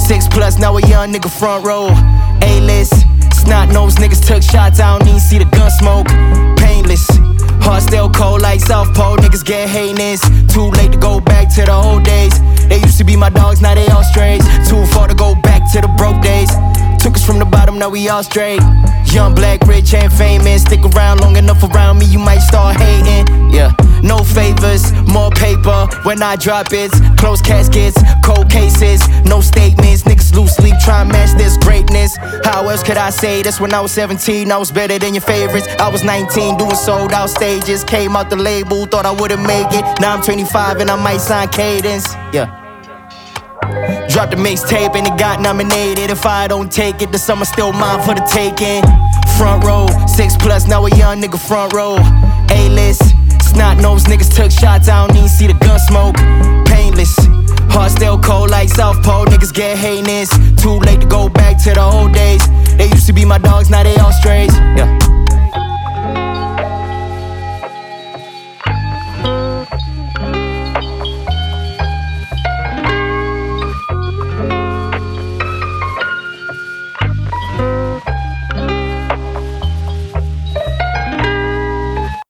6+, now a young nigga front row. A-list, snot-nosed niggas took shots, I don't even see the gun smoke. Painless, heart still cold like South Pole, niggas get heinous. Too late to go back to the old days. They used to be my dogs, now they all strays. Too far to go back to the broke days. Took us from the bottom, now we all straight. Young, black, rich, and famous. Stick around long enough around me, you might start hating. Yeah, no favors, more paper. When I drop it, closed caskets, cold cases, no statements. Niggas lose sleep, try and match this greatness. How else could I say this? When I was 17, I was better than your favorites. I was 19, doing sold out stages. Came out the label, thought I wouldn't make it. Now I'm 25 and I might sign Cadence. Yeah. Dropped the mixtape and it got nominated. If I don't take it, the summer still mine for the taking. Front row, 6+, now a young nigga front row. A-list, snot-nosed niggas took shots, I don't even see the gun smoke. Painless, heart still cold like South Pole, niggas get heinous. Too late to go back to the old days. They used to be my dogs, now they all strays.